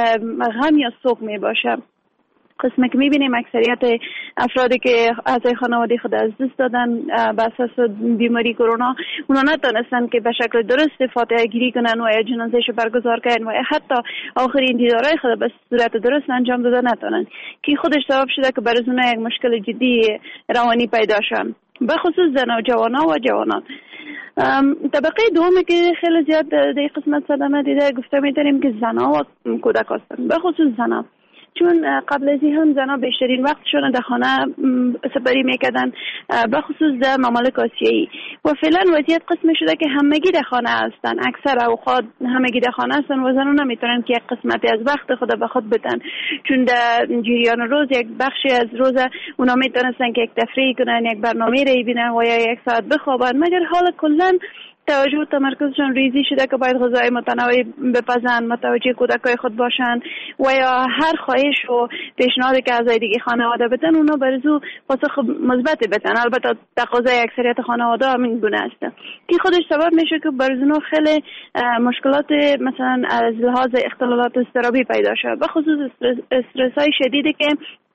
Speaker 17: غم یا سوگ می باشه. قسمی که میبینیم اکثریت افرادی که اعضای خانواده خود از دست دادن به اساس بیماری کرونا، اونا نتونستن که به شکل درست فاتحه گیری کنن و یا جنازه‌اش برگزار کنن و یا حتی آخرین دیدارهای خود به صورت درست انجام داده نتونن، که خودش سبب شده که برای اونا یک مشکل جدی روانی پیدا شن، به خصوص زن و جوانان. طبقه دومی که خیلی زیاد در قسمت صدمه دیده گفته میتونیم که زنها و کودک هستن، به خصوص زنها، چون قبل از این هم زنها بیشترین وقتشون در خانه سپری میکردن، به خصوص در ممالک آسیایی، و فعلا وضعیت قسمی شده که همگی در خانه هستن، اکثر اوقات همگی در خانه هستن و زنها نمیتونن که یک قسمتی از وقت خود به خود بدن، چون در جریان روز یک بخشی از روز اونا میتونستن که یک تفریح کنن، یک برنامه رو ببینن و یا یک ساعت بخوابن، مگر حالا کلا توجه و تمرکزشون ریزی شده که باید غذای متنوع بپزن، متوجه کودکای خود باشن و یا هر خواهش و پیشنهادی که اعضای دیگه خانواده بدن اونا برزو پاسخ مثبت بدن. البته تقاضای اکثریت خانواده همین گونه است که خودش سبب میشه که برزو خیلی مشکلات مثلا از لحاظ اختلالات اضطرابی پیدا شه، به خصوص استرس‌های شدیدی که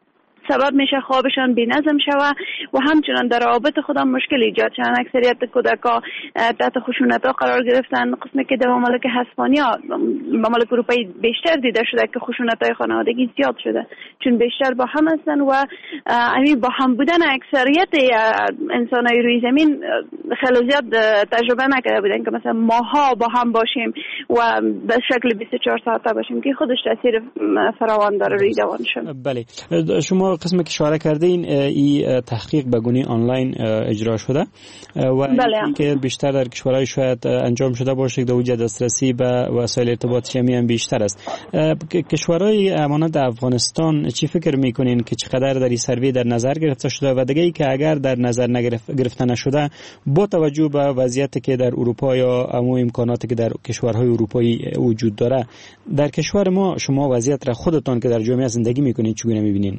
Speaker 17: سبب میشه خوابشان بی‌نظم شوه و همچنان در روابط خودم مشکل ایجاد شدن. اکثریت کودکا تحت خشونت‌ها قرار گرفتن، قسمی که در ممالک اسپانیا، ممالک اروپایی بیشتر دیده شده که خشونت‌های خانوادگی زیاد شده، چون بیشتر با هم هستن و همین با هم بودن اکثریت انسان‌های روی زمین خیلی زیاد تجربه نکرده بودن که مثلا ماها با هم باشیم و به شکل 24 ساعته باشیم، که خودش تاثیر فراوان داره روی روانشون.
Speaker 16: بله، شما قسمی که اشاره کردین این تحقیق به گونه آنلاین اجرا شده و که بیشتر در کشورهای شاید انجام شده باشه که وجود دسترسی به وسایل ارتباط جمعی هم بیشتر است. کشورهای مانند افغانستان چی فکر میکنین که چقدر در این سروی در نظر گرفته شده و دیگه ای که اگر در نظر گرفته نشده با توجه به وضعیتی که در اروپا یا عموم امکاناتی که در کشورهای اروپایی وجود داره، در کشور ما شما وضعیت را خودتان که در جامعه زندگی میکنین چگونه میبینین؟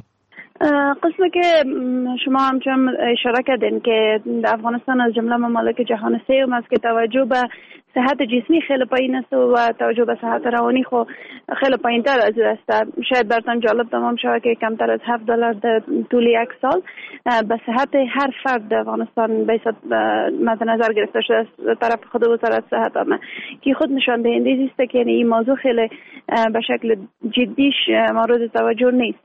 Speaker 17: قسمی که شما همچنان اشاره کردین که افغانستان از جمله ممالک جهان سوم است که توجه به صحت جسمی خیلی پایین است و توجه به صحت روانی خو خیلی پایین‌تر از او است. شاید براتون جالب تمام شود که کمتر از $7 در طول یک سال به صحت هر فرد در افغانستان بیشتر مد نظر گرفته شده از طرف خود وزارت صحت آمد، که خود نشان دهنده است که این موضوع خیلی به شکل جدیش مورد توجه نیست.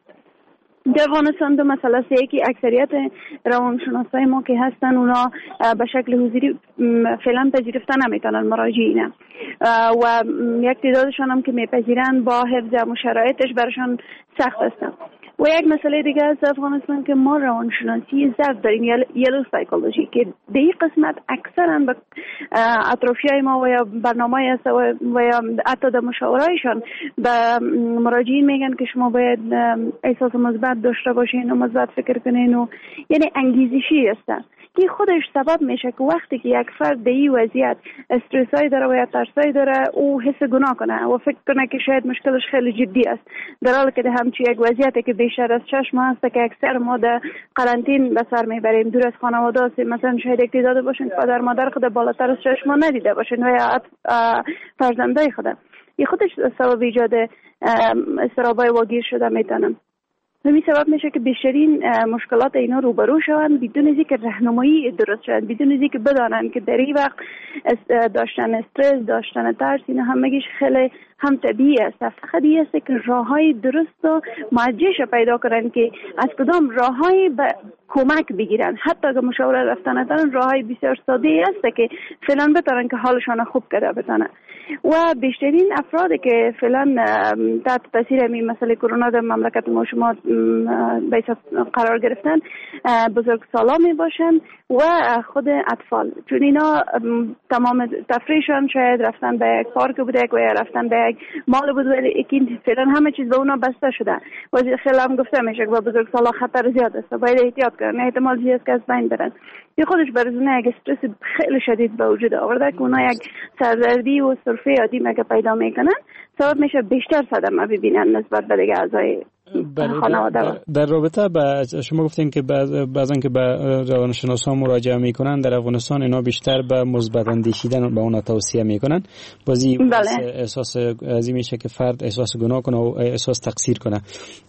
Speaker 17: در افغانستان دو مسئله است، یکی اکثریت روانشناسای ما که هستن اونا به شکل حضوری فعلا پذیرفته نمیتونن مراجعین و یک تعدادشان هم که میپذیرن با حفظ شرایطش برشان سخت است. و یک مسئله دیگه از افغانستان که ما روانشناسی ضعف داریم، یلو سایکولوژی، که در این قسمت اکثرا به اطرافیای ما و یا برنامه‌ای است و یا حتی در مشاورهایشان به مراجعین میگن که شما باید احساس مثبت داشته باشین و مثبت فکر کنین و یعنی انگیزشی هستن، که خودش سبب میشه که وقتی که یک فرد به این وضعیت استرسایی داره و یا ترسایی داره او حس گناه کنه و فکر کنه که شاید مشکلش خیلی جدی است، در حالی که همچین یک وضعیتی که بیشتر از 6 ماه است که اکثر ما در قرنطین به سر میبریم، دور از خانواده هستیم، مثلا شاید یک تعداد باشن پدر مادر خود بالاتر از 6 ماه ندیده باشن و یا فرزندای خود، این خودش سبب ایجاد استرابای واگیر شده میتونن. همین سبب میشه که بیشترین مشکلات اینا روبرو شوند بدون از اینکه راهنمایی درست شوند، بدون از اینکه بدانن که در این وقت داشتن استرس، داشتن ترس، اینا همگیش خیلی هم طبیعی است. فقط این است که راههای درست و موجهش پیدا کنن که از کدام راههای کمک بگیرن، حتی که مشاوره رفتن ندارن، راههای بسیار ساده است که فعلا بتونن که حالشان خوب کرده بتونن. و بیشترین افرادی که فعلا تحت تاثیر این مسئله کرونا در مملکت ما شما قرار گرفتن بزرگسالان می باشن و خود اطفال، چون اینا تمام تفریحشان شاید رفتن به یک پارک بوده و یا رفتن به یک مال بود، ولی فعلا همه چیز به اونا بسته شده و خیلی هم گفته میشه که با بزرگسالان خطر زیاد است، باید احتیاط کنن، احتمال زیاد که از بین برن. این خودش برای اونها یک استرس خیلی شدید به وجود آورده که اونا یک سردردی و سرفه عادی مگه پیدا میکنن، سبب میشه بیشتر صدمه ببینن نسبت به دیگه اعضای خانواده.
Speaker 16: در رابطه با شما گفتین که بعضن که به روانشناسان مراجعه میکنن، در افغانستان اینا بیشتر به مثبت اندیشیدن به اونا توصیه میکنن، بازی احساس ازی میشه که فرد احساس گناه کنه و احساس تقصیر کنه.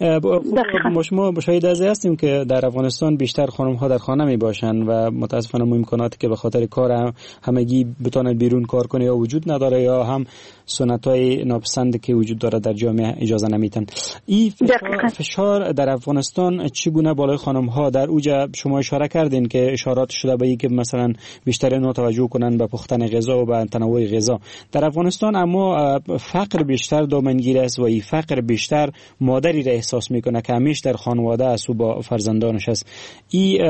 Speaker 16: شما شاهد از هستیم که در افغانستان بیشتر خانم ها در خانه می باشن و متاسفانه امکاناتی که به خاطر کار همگی بتونن بیرون کار کنه یا وجود نداره، یا هم سنت‌های ناپسند که وجود داره در جامعه اجازه نمیدن. این فشار در افغانستان چگونه بالای خانم ها در اوجا؟ شما اشاره کردین که اشارات شده به این که مثلا بیشتر اینا توجه کنن به پختن غذا و به تنوع غذا در افغانستان، اما فقر بیشتر دامنگیر است و این فقر بیشتر مادری را احساس میکنه که همیشه در خانواده است و با فرزندانش است. این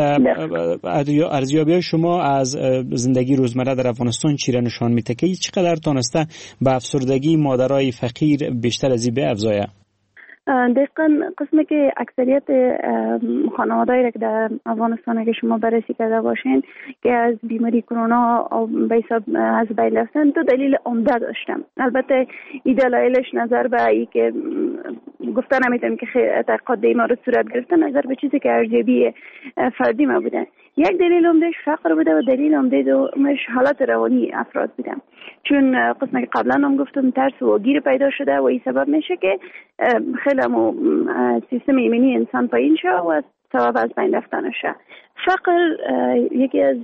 Speaker 16: ارزیابی شما از زندگی روزمره در افغانستان چی را نشان میده که چقدر تونسته به افسردگی مادرای فقیر بیشتر از این به افزایه؟
Speaker 17: دقیقاً قسمی که اکثریت خانواده‌ای که در افغانستان که شما بررسی کرده باشین که از بیماری کرونا به حساب از بین رفتن، دو دلیل عمده داشتم. البته این دلایلش نظر به این که گفتن نمیتونم که تحقیقات ما رو صورت گرفتن، نظر به چیزی که ارزیابی فردی ما بوده. یک دلیل عمدهش فقر بوده و دلیل عمده دومش حالت روانی افراد بوده، چون قسمی که قبلا هم گفتم ترس و گیر پیدا شده و این سبب میشه که خیلی سیستم ایمنی انسان پایین شه و سبب از بین رفتنشه. فقر یکی از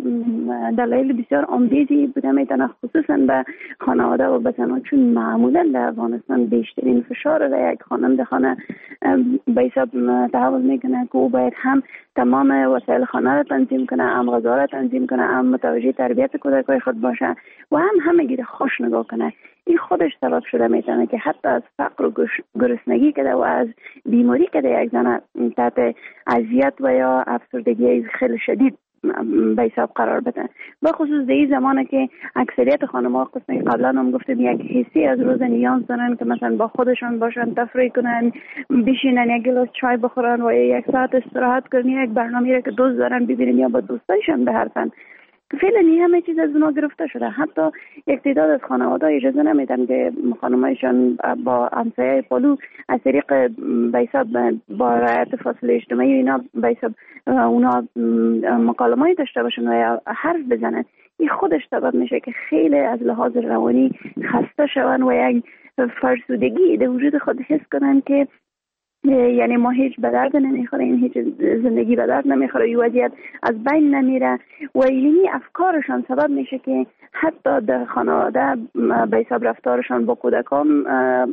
Speaker 17: دلایل بسیار عمده‌ای بوده میتونه خصوصا به خانواده و به زنان، چون معمولا در افغانستان بیشترین فشار را یک خانم خانه به حساب تحول میکنه که او باید هم تمام وسایل خانه را تنظیم کنه، هم غذا را تنظیم کنه، هم متوجه تربیت کودکای خود باشه و هم همگی را خوش نگاه کنه. این خودش سبب شده میتونه که حتی از فقر و گرسنگی کده و از بیماری کده یک زن تحت اذیت و یا افسردگی خیلی شدید به حساب قرار بدن. به خصوص در این زمانه که اکثریت خانم‌ها قسمی قبلا هم گفتم یک حسی از روز نیاز دارن که مثلا با خودشان باشن، تفریح کنن، بشینن، یک گلاس چای بخورن و یک ساعت استراحت کنن، یک برنامه‌ای را که دوست دارن ببینن یا با دوستایشان بحرفن. فعلا همه چیز از اونا گرفته شده. حتی یک تعداد از خانواده اجازه نمیدن که خانمایشان با همسایه پالو از طریق به حساب با رعایت فاصله اجتماعی اینا به حساب اونا مکالمه‌ای داشته باشن و یا حرف بزنن. این خودش سبب میشه که خیلی از لحاظ روانی خسته شون و یک فرسودگی در وجود خود حس کنن که یعنی ما هیچ به درد نمیخوره، این هیچ زندگی به درد نمیخوره، این وضعیت از بین نمیره و اینی افکارشان سبب میشه که حتی در خانواده به حساب رفتارشان با کودکان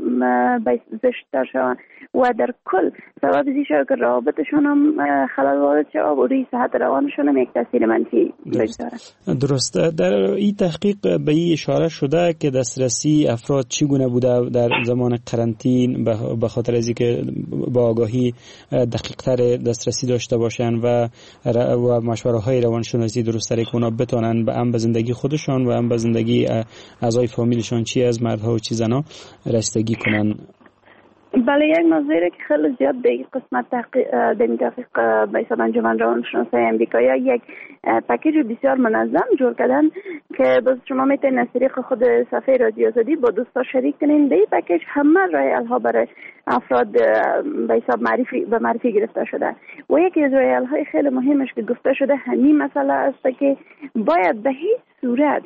Speaker 17: زشت‌تر شون و در کل سبب میشه که روابطشان هم خلل وارد شه و روی صحت روانشان هم یک تاثیر منفی بگذاره.
Speaker 16: درسته. در این تحقیق به این اشاره شده که دسترسی افراد چگونه بوده در زمان قرنطین به خاطر از اینکه با آگاهی دقیق‌تر دسترسی داشته باشن و مشوره‌های روانشناسی درست‌تری که اونا بتونن هم به زندگی خودشان و هم به زندگی اعضای فامیلشان، چی از مردها و چی زنها، رسیدگی کنن.
Speaker 17: بله، یک موضوعی که خیلی زیاد به این قسمت تحقیق به حساب انجمن روانشناسای امریکایی یک پکیج بسیار منظم جور کردن که باز شما میتونید از طریق خود صفحه رادیو آزادی با دوستا شریک کنین. به این پکیج همه رایل‌ها برای افراد به حساب معرفی گرفته شده و یکی از رایل‌های خیلی مهمش که گفته شده همین مسئله است که باید به هیچ صورت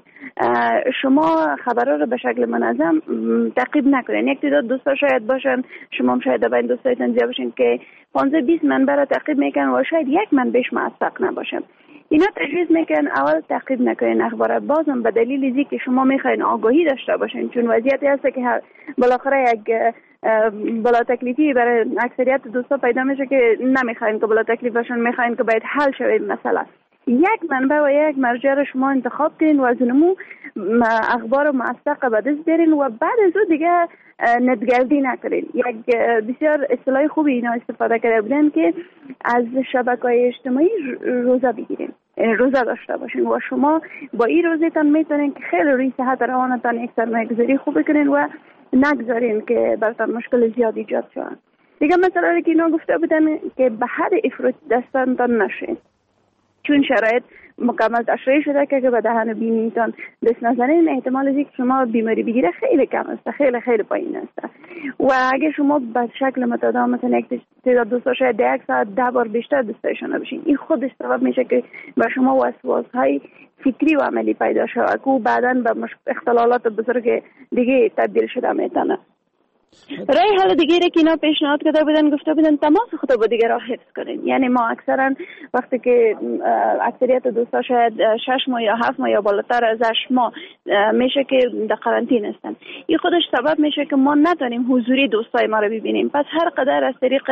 Speaker 17: شما خبرها رو به شکل منظم تعقیب نکنین. یک تعداد دوستا شاید باشن، شما هم شاید با این دوستایتون زیاد باشین که 15-20 منبع رو تعقیب میکنن و شاید یک منبعش موثق نباشه. اینا تجویز میکنن اول تعقیب نکنین اخبار، بازم به دلیل اینکه که شما میخواین آگاهی داشته باشین، چون وضعیتی هست که بالاخره یک بلا تکلیفی برای اکثریت دوستا پیدا میشه که نمیخواین که بلا تکلیف باشن، میخواین که باید حل شه این مسئله. یک منبع و یک مرجع رو شما انتخاب کنین و از اونمو اخبار موثق به دست بیارین و بعد از اون دیگه ندگردی نکنین. یک بسیار اصطلاح خوبی اینا استفاده کرده بودن که از شبکه‌های اجتماعی روزه بگیرین، روزه داشته باشین و شما با این روزتان میتونین که خیلی روی صحت روانتان یک سرمایه‌گذاری خوب بکنین و نگذارین که براتون مشکل زیاد ایجاد شود. دیگه مثلا که اینا گفته بودن که به حد افراط دستتان نشین، چون شرایط مکمل تشریح شده که به دهن بینیتان دست نزنین، احتمال از اینکه شما بیماری بگیره خیلی کم است، خیلی پایین است. و اگه شما به شکل متداوم مثلا یک تعداد دوستا شاید 1 ساعت 10 بار بیشتر دستشان بشین، این خودش سبب میشه که به شما وسواس‌های فکری و عملی پیدا شود که بعداً به اختلالات بزرگ دیگه تبدیل شده میتونه. رای حل دیگری که اینا پیشنهاد کرده بودن، گفته بودن تماس خود با دیگر را حفظ کنین. یعنی ما اکثرا وقتی که اکثریت دوستا شاید 6 ماه یا 7 ماه یا بالاتر از 8 ماه میشه که در قرنطینه هستن، این خودش سبب میشه که ما نتونیم حضوری دوستای ما رو ببینیم. پس هر قدر از طریق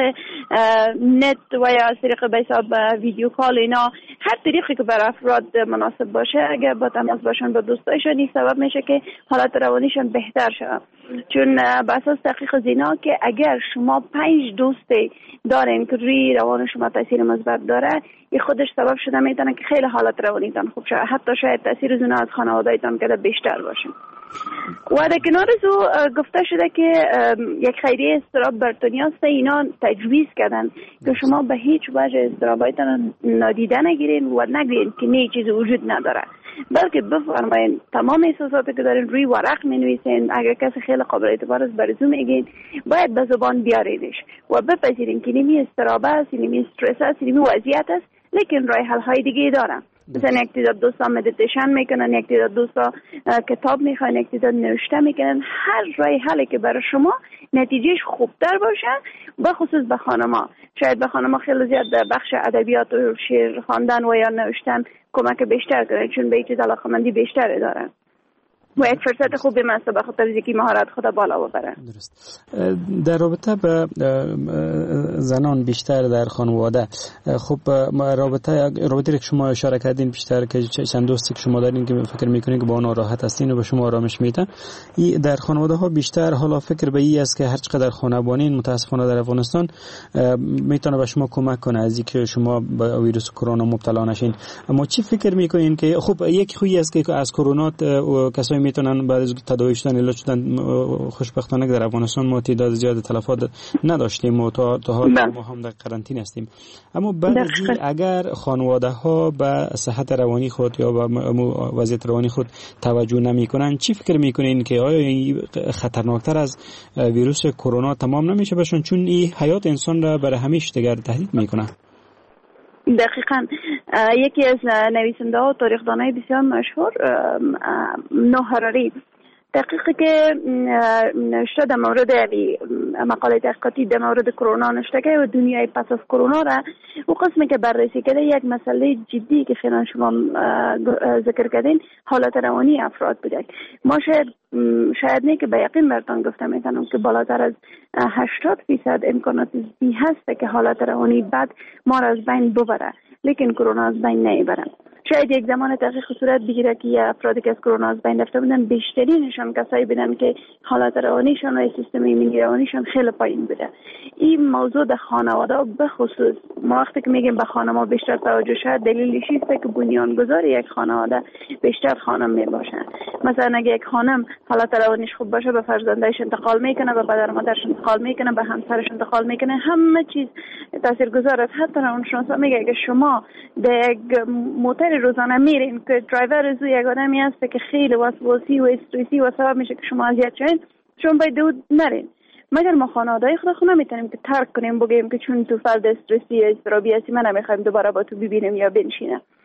Speaker 17: نت و یا از طریق به حساب ویدیو کال اینا، هر طریقی که برای افراد مناسب باشه، اگر با تماس باشن با دوستایشون، این سبب میشه که حالت روانیشون بهتر شه. چون به اساس تحقیق زینا که اگر شما 5 دوست دارین که روی روان شما تاثیر مثبت داره، این خودش سبب شده میتونه که خیلی حالت روانیتان خوب شه، حتی شاید تاثیر زینا از خانواده‌تان که بیشتر باشه. و در کنار زو گفته شده که یک خیریه اضطراب برتونی است، اینا تجویز کردن که شما به هیچ وجه اضطرابایتان نادیده نگیرین و نگوین که نه چیزی وجود نداره، بلکه بفرمایین تمام احساساتی که دارین روی ورق می‌نویسین. اگر کسی خیلی قابل اعتبار است برزو میگین، باید به زبان بیارینش و بپذیرین که نیمی اضطراب است، نیمی استرس است، نیمی وضعیت است، لیکن راه حل های دیگه دارن. مثلا یک تعداد دوستا مدیتیشن میکنن، یک تعداد دوستا کتاب میخوان، یک تعداد نوشته میکنن. هر راه حلی که برای شما نتیجهش خوبتر باشه، بخصوص به خانما. شاید به خانما خیلی زیاد در بخش ادبیات و شعر خواندن و یا نوشتن کمک بیشتر کنه، چون به این چیز علاقه‌مندی بیشتری دارن و یک فرصت خوبی مثل به خاطر اینکه مهارت خود بالا ببره.
Speaker 16: درست. در رابطه به زنان بیشتر در خانواده، خب رابطه که شما اشاره کردین بیشتر که چند دوستی که شما دارین که فکر میکنین که با اون راحت هستین و به شما آرامش میده، در خانواده ها بیشتر حالا فکر به این است که هر چقدر خانواده‌بانین متاسفانه در افغانستان میتونه به شما کمک کنه از اینکه شما به ویروس کرونا مبتلا نشین. اما چی فکر میکنین که خب یک خویی است که از کرونا کسایی میتونن بعد از تداوی شدن علاج شدن، خوشبختانه در افغانستان ما تعداد زیاد تلفات نداشتیم و تا حال ما هم در قرنطینه هستیم. اما بعد از اگر خانواده ها به صحت روانی خود یا به وضعیت روانی خود توجه نمیکنن، چی فکر میکنین که آیا این خطرناکتر از ویروس کرونا تمام نمیشه بشن، چون این حیات انسان را برای همیشه دیگر تهدید میکنه؟
Speaker 17: دقیقاً یکی از نویسنده ها و تاریخ‌دانای بسیار مشهور نوح هراری تحقیقی که نوشته در مورد مقاله تحقیقاتی در مورد کرونا نوشته که و دنیای پس از کرونا را و قسمی که بررسی کرده، یک مسئله جدی که خیلی شما ذکر کردین حالت روانی افراد بوده. ما شاید نه که به یقین براتون گفته میتونم که بالاتر از 80% امکانات زی هست که حالت روانی بد ما را از بین ببره، لیکن کرونا از بین نمیبره. شاید یک زمان تحقیق صورت بگیره که افرادی که از کرونا از بین رفته بودن بیشترینشان کسایی بودن که حالت روانیشان و سیستم ایمنی روانیشان خیلی پایین بوده. این موضوع در خانواده به خصوص ما وقتی که میگیم به خانواده بیشتر توجه شد، دلیلش اینه که بنیانگذار یک خانواده بیشتر خانم میباشه. مثلا اگه یک خانم حالت روانیش خوب باشه، به فرزندایش انتقال میکنه، به پدر مادرش انتقال میکنه، به همسرش انتقال میکنه، همه چیز تاثیرگذار است. حتی روانشناسا میگه که شما در یک موتور روزانه میرین که درایور از یک آدمی هست که خیلی وسواسی و استرسی و سبب میشه که شما اذیت شین، شما باید دود نرین. مگر ما خانواده‌ای خود نمیتونیم که ترک کنیم بگیم که چون تو فرد استرسی یا اضطرابی هستی ما نمیخوایم دوباره با تو ببینیم یا بنشینه.